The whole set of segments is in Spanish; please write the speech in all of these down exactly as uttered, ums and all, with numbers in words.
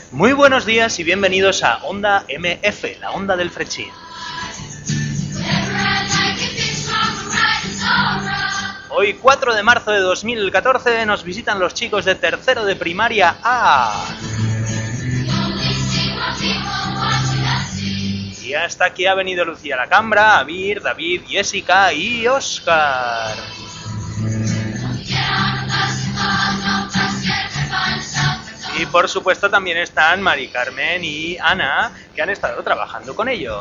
Muy buenos días y bienvenidos a Onda M F, la onda del Frechín. Hoy, cuatro de marzo de dos mil catorce, nos visitan los chicos de tercero de primaria A. Y hasta aquí ha venido Lucía Lacambra, Abir, David, Jessica y Óscar. Y por supuesto también están Mari Carmen y Ana, que han estado trabajando con ellos.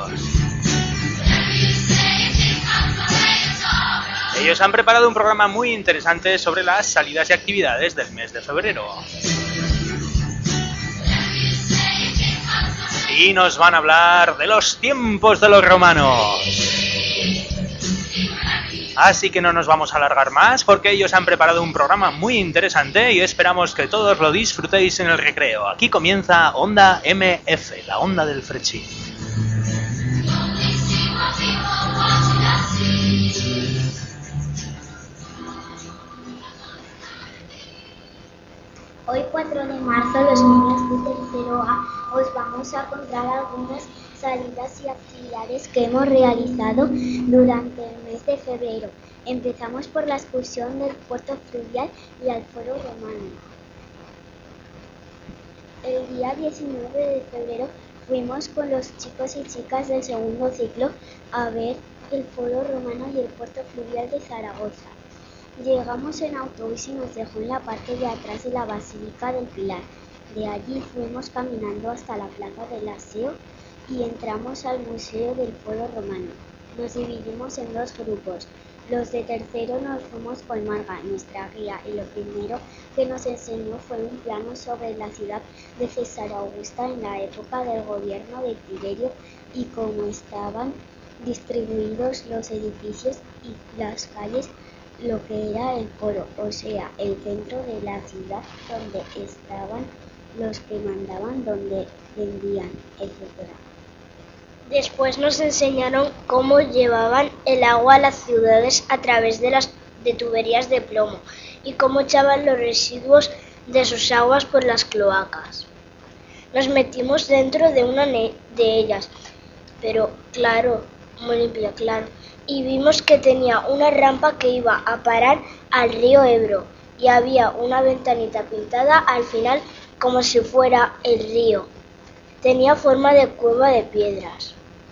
Ellos han preparado un programa muy interesante sobre las salidas y actividades del mes de febrero. Y nos van a hablar de los tiempos de los romanos. Así que no nos vamos a alargar más porque ellos han preparado un programa muy interesante y esperamos que todos lo disfrutéis en el recreo. Aquí comienza Onda M F, la onda del Frechín. Hoy, cuatro de marzo, los niños de tercero A os vamos a contar algunas salidas y actividades que hemos realizado durante el mes de febrero. Empezamos por la excursión del puerto fluvial y al foro romano. El día diecinueve de febrero fuimos con los chicos y chicas del segundo ciclo a ver el foro romano y el puerto fluvial de Zaragoza. Llegamos en autobús y nos dejó en la parte de atrás de la Basílica del Pilar. De allí fuimos caminando hasta la Plaza del Aseo y entramos al Museo del Foro Romano. Nos dividimos en dos grupos. Los de tercero nos fuimos con Marga, nuestra guía, y lo primero que nos enseñó fue un plano sobre la ciudad de César Augusta en la época del gobierno de Tiberio y cómo estaban distribuidos los edificios y las calles, lo que era el foro, o sea, el centro de la ciudad donde estaban los que mandaban, donde vendían, etcétera. Después nos enseñaron cómo llevaban el agua a las ciudades a través de las de tuberías de plomo y cómo echaban los residuos de sus aguas por las cloacas. Nos metimos dentro de una de ellas, pero claro, muy limpia, claro, y vimos que tenía una rampa que iba a parar al río Ebro y había una ventanita pintada al final como si fuera el río. Tenía forma de cueva de piedras.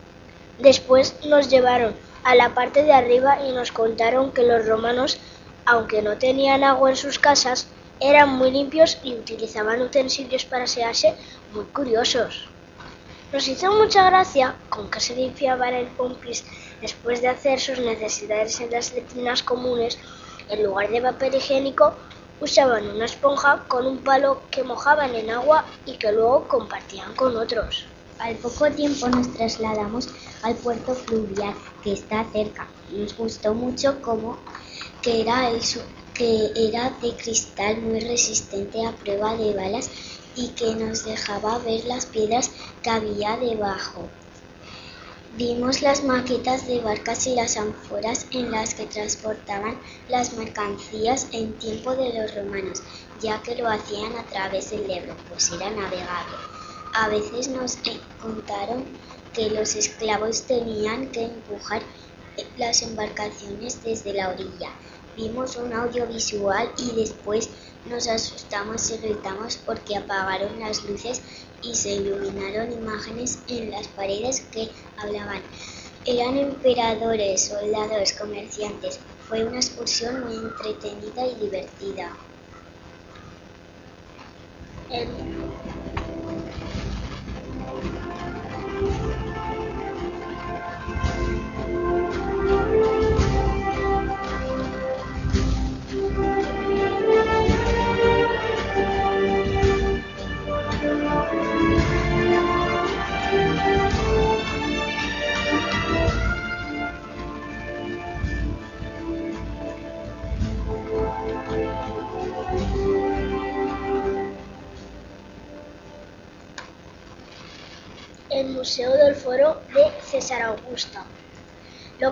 Después nos llevaron a la parte de arriba y nos contaron que los romanos, aunque no tenían agua en sus casas, eran muy limpios y utilizaban utensilios para asearse muy curiosos. Nos hizo mucha gracia con que se limpiaban el pompis después de hacer sus necesidades en las letrinas comunes. En lugar de papel higiénico, usaban una esponja con un palo que mojaban en agua y que luego compartían con otros. Al poco tiempo nos trasladamos al puerto fluvial, que está cerca. Nos gustó mucho cómo que era, el, que era de cristal muy resistente a prueba de balas y que nos dejaba ver las piedras que había debajo. Vimos las maquetas de barcas y las ánforas en las que transportaban las mercancías en tiempo de los romanos, ya que lo hacían a través del Ebro, pues era navegable. A veces nos contaron que los esclavos tenían que empujar las embarcaciones desde la orilla. Vimos un audiovisual y después nos asustamos y gritamos porque apagaron las luces y se iluminaron imágenes en las paredes que hablaban. Eran emperadores, soldados, comerciantes. Fue una excursión muy entretenida y divertida. El... el Museo del Foro de César Augusta.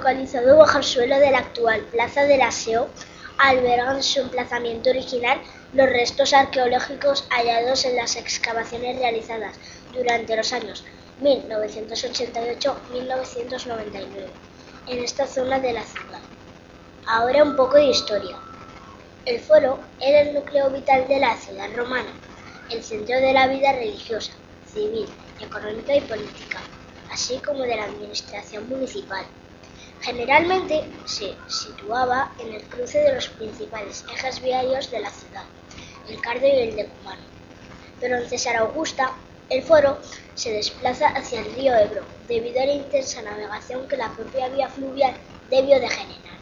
Localizado bajo el suelo de la actual Plaza del Aseo, alberga en su emplazamiento original los restos arqueológicos hallados en las excavaciones realizadas durante los años mil novecientos ochenta y ocho a mil novecientos noventa y nueve en esta zona de la ciudad. Ahora un poco de historia. El foro era el núcleo vital de la ciudad romana, el centro de la vida religiosa, civil, económica y política, así como de la administración municipal. Generalmente se situaba en el cruce de los principales ejes viarios de la ciudad, el Cardo y el Decumano. Pero en César Augusta, el foro se desplaza hacia el río Ebro, debido a la intensa navegación que la propia vía fluvial debió de generar.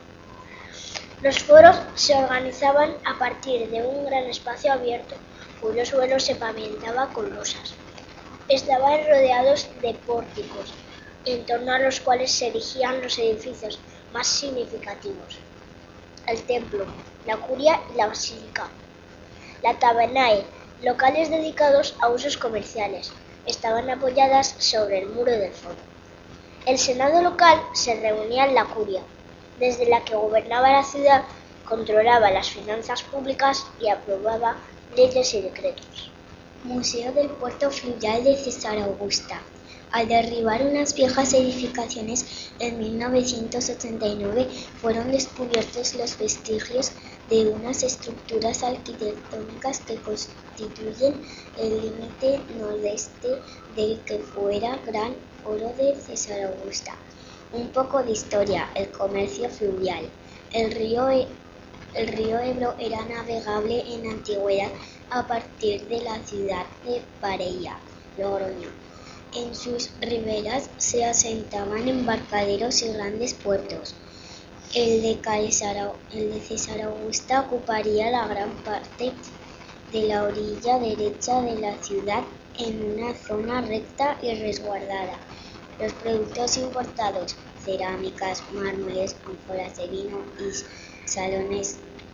Los foros se organizaban a partir de un gran espacio abierto, cuyo suelo se pavimentaba con losas. Estaban rodeados de pórticos, en torno a los cuales se erigían los edificios más significativos: el templo, la curia y la basílica. La tabernae, locales dedicados a usos comerciales, estaban apoyadas sobre el muro del foro. El senado local se reunía en la curia, desde la que gobernaba la ciudad, controlaba las finanzas públicas y aprobaba leyes y decretos. Museo del Puerto Fluvial de César Augusta. Al derribar unas viejas edificaciones en mil novecientos ochenta y nueve fueron descubiertos los vestigios de unas estructuras arquitectónicas que constituyen el límite nordeste del que fuera Gran Foro de César Augusta. Un poco de historia. El comercio fluvial. El río, el río Ebro era navegable en la antigüedad a partir de la ciudad de Pareia, Logroño. En sus riberas se asentaban embarcaderos y grandes puertos. El de, César, el de César Augusta ocuparía la gran parte de la orilla derecha de la ciudad en una zona recta y resguardada. Los productos importados, cerámicas, mármoles, ánforas de vino y salones,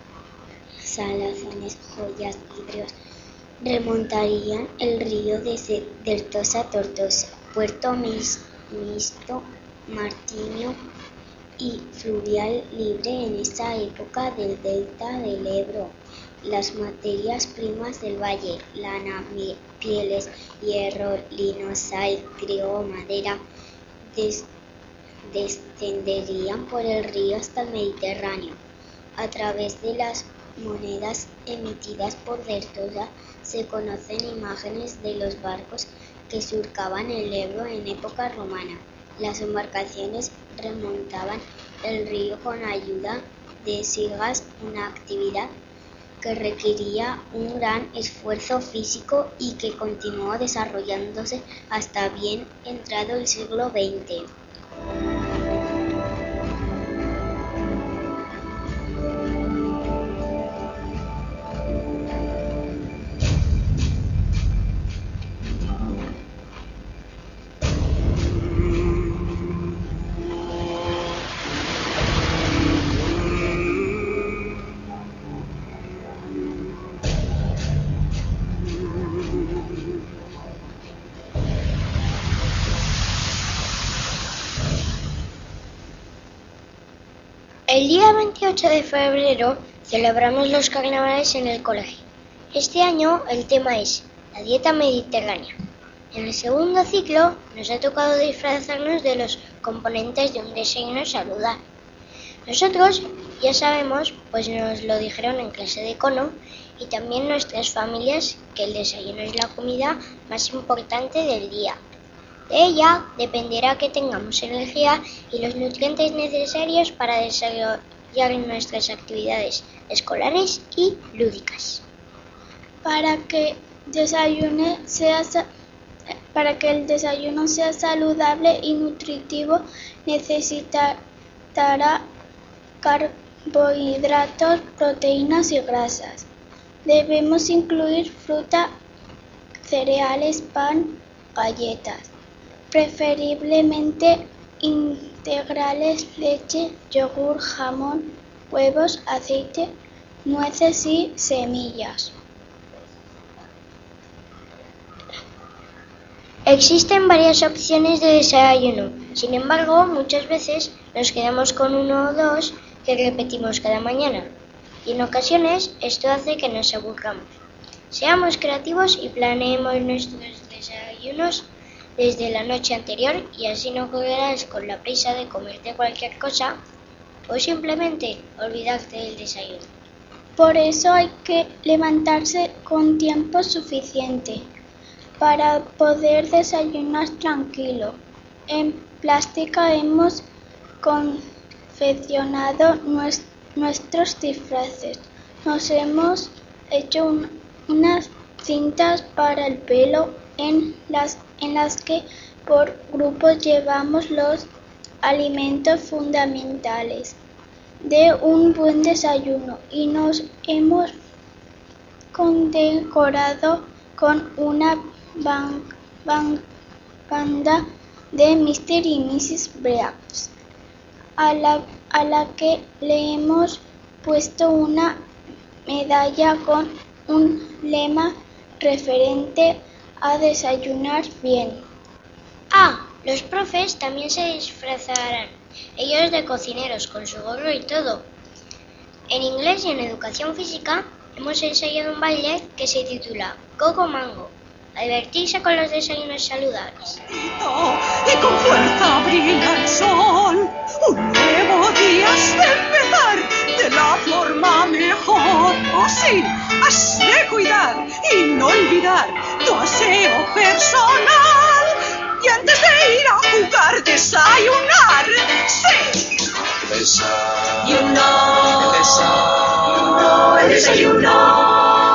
salazones, joyas, vidrios, remontarían el río desde del Tosa a Tortosa, Puerto Mixto, Martiño y fluvial libre en esa época del delta del Ebro. Las materias primas del valle, lana, pieles, hierro, lino, sal, trigo, madera, des descenderían por el río hasta el Mediterráneo. A través de las monedas emitidas por Tortosa se conocen imágenes de los barcos que surcaban el Ebro en época romana. Las embarcaciones remontaban el río con ayuda de sigas, una actividad que requería un gran esfuerzo físico y que continuó desarrollándose hasta bien entrado el siglo veinte. El día veintiocho de febrero celebramos los carnavales en el colegio. Este año el tema es la dieta mediterránea. En el segundo ciclo nos ha tocado disfrazarnos de los componentes de un desayuno saludable. Nosotros ya sabemos, pues nos lo dijeron en clase de econo, y también nuestras familias, que el desayuno es la comida más importante del día. De ella dependerá que tengamos energía y los nutrientes necesarios para desarrollar nuestras actividades escolares y lúdicas. Para que, desayune sea, para que el desayuno sea saludable y nutritivo, necesitará carbohidratos, proteínas y grasas. Debemos incluir fruta, cereales, pan, galletas, preferiblemente integrales, leche, yogur, jamón, huevos, aceite, nueces y semillas. Existen varias opciones de desayuno, sin embargo, muchas veces nos quedamos con uno o dos que repetimos cada mañana. y en ocasiones esto hace que nos aburramos. Seamos creativos y planeemos nuestros desayunos desde la noche anterior y así no correrás con la prisa de comerte cualquier cosa o simplemente olvidarte del desayuno. Por eso hay que levantarse con tiempo suficiente para poder desayunar tranquilo. En Plástica hemos confeccionado nues- nuestros disfraces. Nos hemos hecho un- unas cintas para el pelo en las, en las que por grupos llevamos los alimentos fundamentales de un buen desayuno y nos hemos condecorado con una ban- ban- banda de mister y missus Braggs, a la, a la que le hemos puesto una medalla con un lema referente a desayunar bien. Ah, los profes también se disfrazarán, ellos de cocineros con su gorro y todo. En inglés y en educación física hemos ensayado un baile que se titula Coco Mango, a divertirse con los desayunos saludables. Y con fuerza brilla el sol, un nuevo día has de empezar de la forma mejor. Oh sí, has de cuidar y no olvidar tu aseo personal. Y antes de ir a jugar, desayunar. Sí. Desayuno. Desayuno. El desayuno.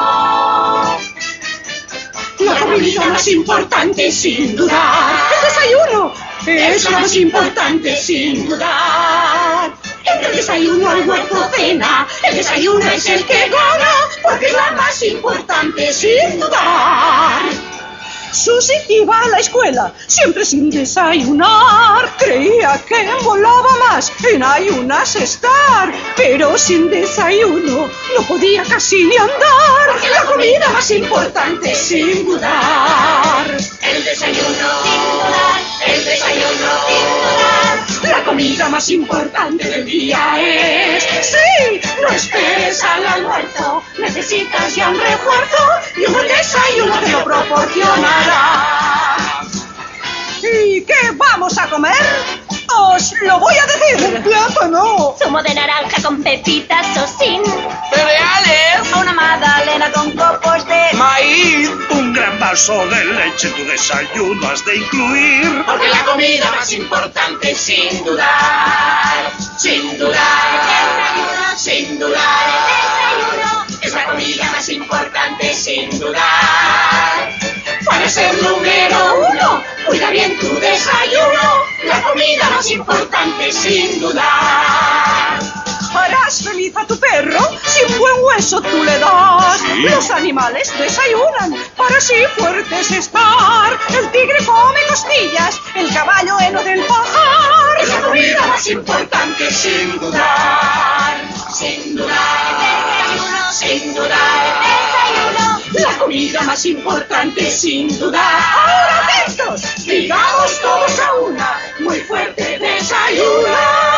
La comida más importante sin dudar. El desayuno es lo más importante sin dudar. Entre el desayuno, almuerzo, cena, el desayuno es el que gana, porque es la más importante sin dudar. Susi iba a la escuela, siempre sin desayunar. Creía que volaba más en ayunas estar, pero sin desayuno no podía casi ni andar. Porque la comida más importante sin dudar. El desayuno, sin dudar. El desayuno, sin dudar. La comida más importante del día es. Sí, no esperes al almuerzo, necesitas ya un refuerzo y un buen desayuno te lo proporcionará. ¿Y qué vamos a comer? Os lo voy a decir. Un plátano. Zumo de naranja con pepitas o sin. ¡Cereales! Una magdalena con copos de ¡Maíz! Un gran vaso de leche en tu desayuno has de incluir. Porque la comida más importante sin dudar, sin dudar, sin dudar, es la comida más importante sin dudar. Para ser número uno, cuida bien tu desayuno, la comida más importante sin dudar. Harás feliz a tu perro si un buen hueso tú le das. ¿Sí? Los animales desayunan para así fuertes estar. El tigre come costillas, el caballo heno del pajar. Es la comida más importante sin dudar, sin dudar, sin dudar. La comida más importante sin dudar. Ahora atentos, digamos todos a una, muy fuerte desayunar.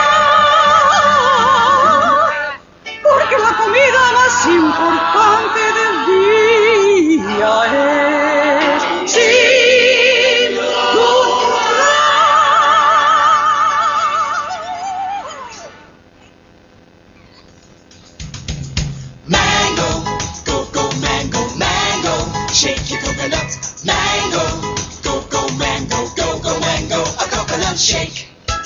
Porque la comida más importante del día es sin dudar. Mango, coco, mango, mango, shake your coconut. Mango, coco, mango, coco, mango, a coconut shake.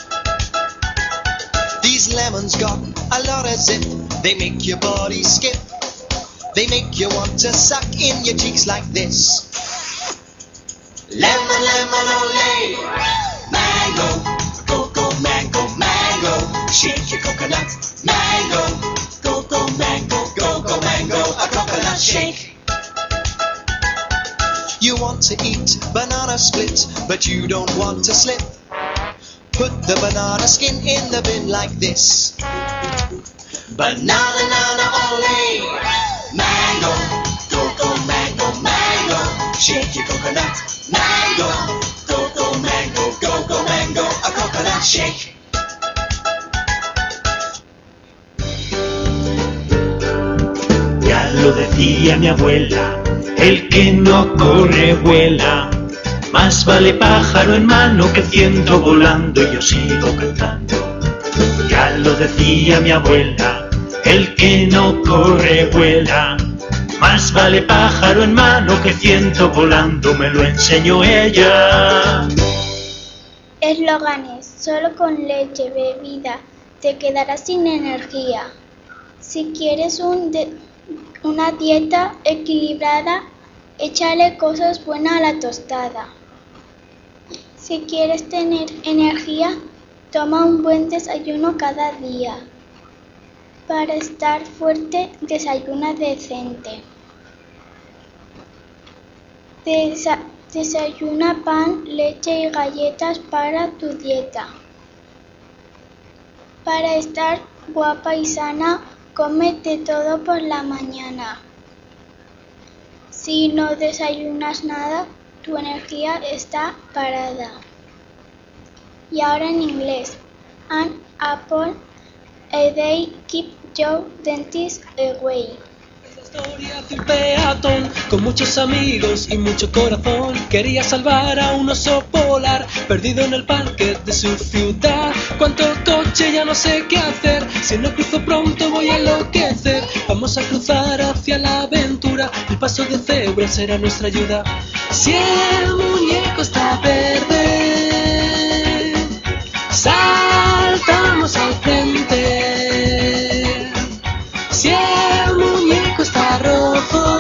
These lemons got a lot of zip. They make your body skip. They make you want to suck in your cheeks like this. Lemon, lemon, ole. Mango, coco, mango, mango. Shake your coconut. Mango, coco, mango, coco, mango. A coconut shake. You want to eat banana split, but you don't want to slip. Put the banana skin in the bin like this. Banana, nana, ole. Mango, coco, mango, mango. Shake your coconut. Mango, coco, mango, coco, mango. A coconut shake. decía mi abuela, el que no corre vuela. Más vale pájaro en mano que ciento volando, y yo sigo cantando. Ya lo decía mi abuela, el que no corre vuela. Más vale pájaro en mano que ciento volando, me lo enseñó ella. Eslóganes: solo con leche, bebida, te quedarás sin energía. Si quieres un de, una dieta equilibrada, échale cosas buenas a la tostada. Si quieres tener energía, toma un buen desayuno cada día. Para estar fuerte, desayuna decente. Desa- desayuna pan, leche y galletas para tu dieta. Para estar guapa y sana, cómete todo por la mañana. Si no desayunas nada, tu energía está parada. Y ahora en inglés. An apple a day keep your dentist away. Es la historia de un peatón con muchos amigos y mucho corazón. Quería salvar a un oso polar perdido en el parque de su ciudad. Cuánto coche, ya no sé qué hacer. Si no cruzo pronto voy a enloquecer. Vamos a cruzar hacia la aventura. El paso de cebra será nuestra ayuda. Si el muñeco está verde, saltamos al frente. Si el muñeco está rojo,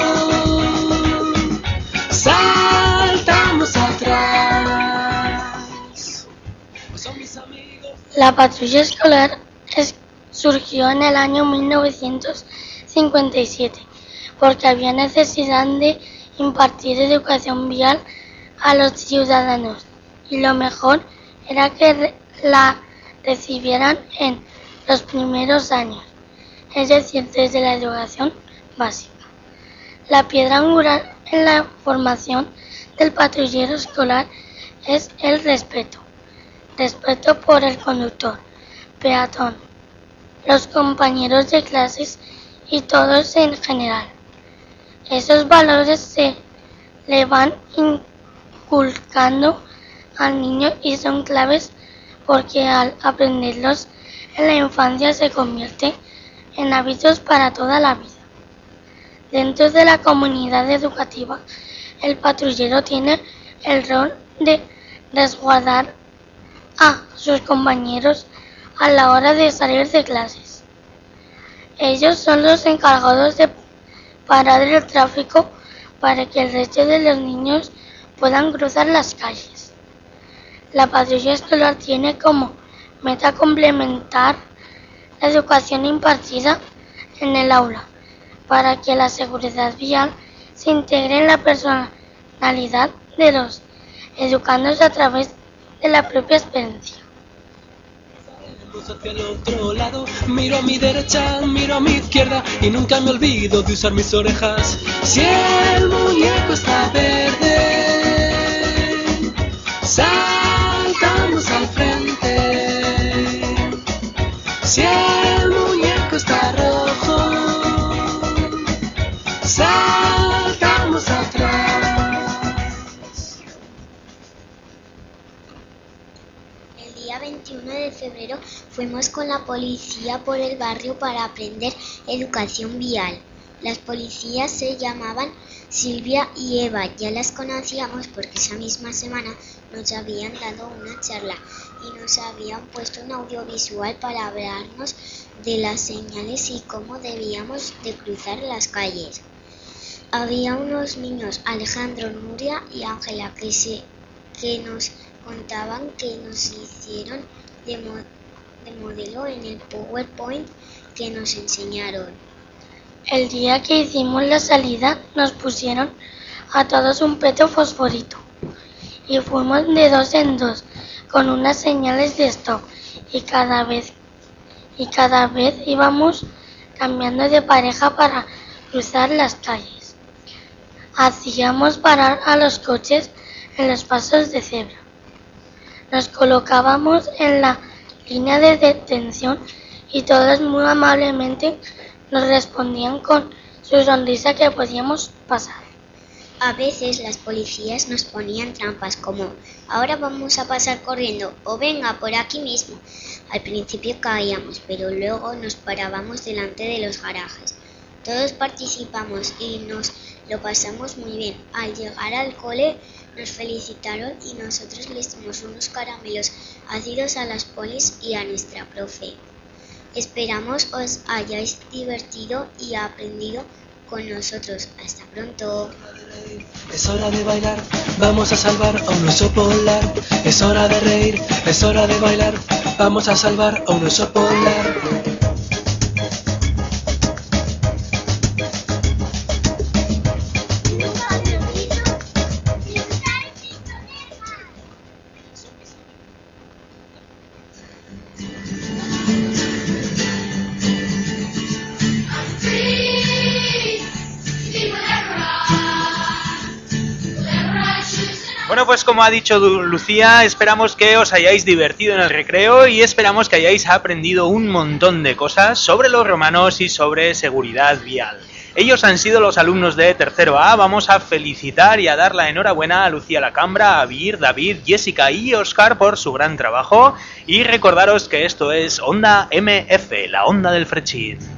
saltamos atrás. Son mis amigos. La patrulla escolar es, surgió en el año mil novecientos cincuenta y siete porque había necesidad de impartir educación vial a los ciudadanos y lo mejor era que re- la recibieran en los primeros años, es decir, desde la educación básica. La piedra angular en la formación del patrullero escolar es el respeto. Respeto por el conductor, peatón, los compañeros de clases y todos en general. Esos valores se le van inculcando al niño y son claves porque al aprenderlos en la infancia se convierte en hábitos para toda la vida. Dentro de la comunidad educativa, el patrullero tiene el rol de resguardar a sus compañeros a la hora de salir de clases. Ellos son los encargados de parar el tráfico para que el resto de los niños puedan cruzar las calles. La patrulla escolar tiene como meta complementar la educación impartida en el aula para que la seguridad vial se integre en la personalidad de los educandos a través de la propia experiencia. Hacia el otro lado, miro a mi derecha, miro a mi izquierda y nunca me olvido de usar mis orejas. Si el muñeco está verde, saltamos al frente. Si el muñeco está rojo, saltamos atrás. El día veintiuno de febrero fuimos con la policía por el barrio para aprender educación vial. Las policías se llamaban Silvia y Eva, ya las conocíamos porque esa misma semana nos habían dado una charla y nos habían puesto un audiovisual para hablarnos de las señales y cómo debíamos de cruzar las calles. Había unos niños, Alejandro, Nuria y Ángela, que, se, que nos contaban que nos hicieron de, mo, de modelo en el PowerPoint que nos enseñaron. El día que hicimos la salida nos pusieron a todos un peto fosforito y fuimos de dos en dos con unas señales de stop y cada vez y cada vez íbamos cambiando de pareja para cruzar las calles. Hacíamos parar a los coches en los pasos de cebra. Nos colocábamos en la línea de detención y todos muy amablemente nos respondían con su sonrisa que podíamos pasar. A veces las policías nos ponían trampas como ahora vamos a pasar corriendo o venga por aquí mismo. Al principio caíamos, pero luego nos parábamos delante de los garajes. Todos participamos y nos lo pasamos muy bien. Al llegar al cole nos felicitaron y nosotros les dimos unos caramelos ácidos a las polis y a nuestra profe. Esperamos os hayáis divertido y aprendido con nosotros. Hasta pronto. Es hora de bailar, vamos a salvar a un oso polar. Es hora de reír, es hora de bailar, vamos a salvar a un oso polar. Bueno, pues como ha dicho Lucía, esperamos que os hayáis divertido en el recreo y esperamos que hayáis aprendido un montón de cosas sobre los romanos y sobre seguridad vial. Ellos han sido los alumnos de tercero A. Vamos a felicitar y a dar la enhorabuena a Lucía Lacambra, a Vir, David, Jessica y Oscar por su gran trabajo. Y recordaros que esto es Onda M F, la onda del Frechín.